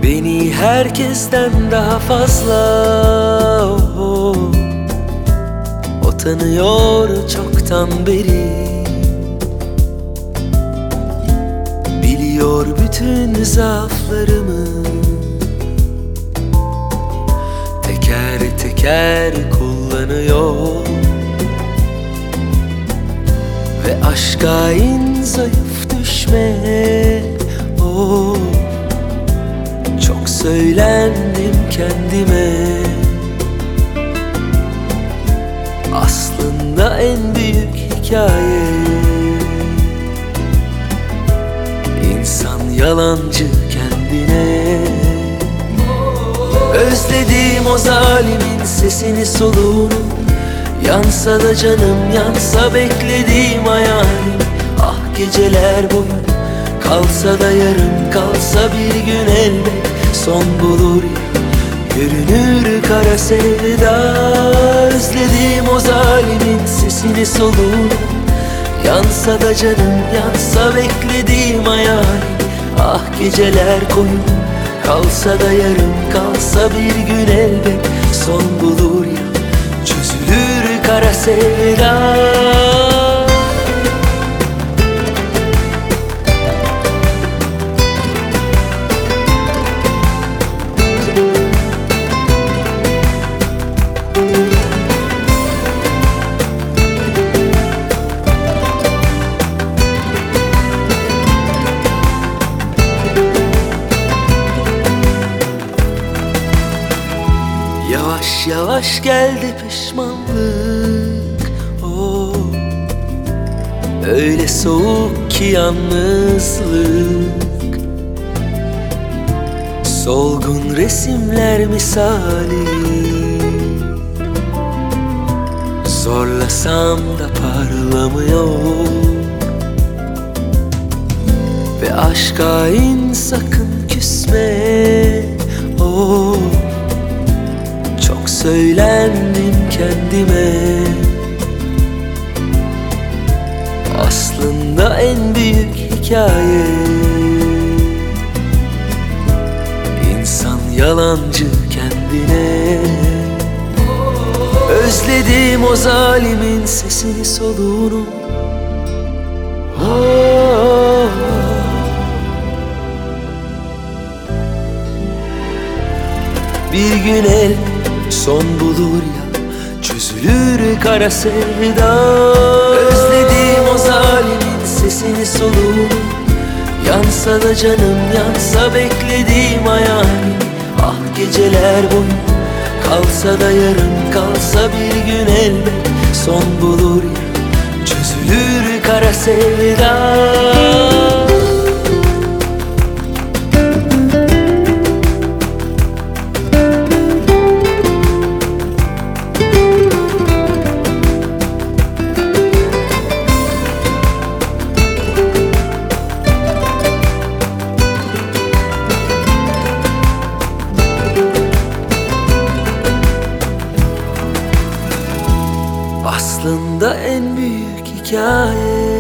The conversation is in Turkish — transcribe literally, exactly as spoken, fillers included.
Beni herkesten daha fazla o, o tanıyor çoktan beri. Biliyor bütün zaaflarımı, teker teker kullanıyor. Ve aşka in zayıf düşme, oh, çok söylendim kendime. Aslında en büyük hikaye, İnsan yalancı kendine. Özledim o zalimin sesini soluğunu, yansa da canım yansa beklediğim hayalim. Ah geceler boyu kalsa da yarım, kalsa bir gün elbet son bulur ya, görünür kara sevda. Özledim o zalimin sesini soluğunu, yansa da canım yansa beklediğim hayalim. Ah geceler koyu kalsa da yarım, kalsa bir gün elbet son bulur ya, çözülür kara sevda. Yavaş yavaş geldi pişmanlık, oh, öyle soğuk ki yalnızlık. Solgun resimler misali, zorlasam da parlamıyor. Ve aşka in sakın küsme, oh, çok söylendim kendime. Aslında en büyük hikaye, İnsan yalancı kendine. Özledim o zalimin sesini soluğunu, oh, bir gün el son bulur ya, çözülür kara sevda. Özledim o zalimin sesini soluğunu, yansa da canım yansa beklediğim hayalim. Ah geceler boyu kalsa da yarım, kalsa bir gün elbet son bulur ya, çözülür kara sevda. Aslında en büyük hikaye,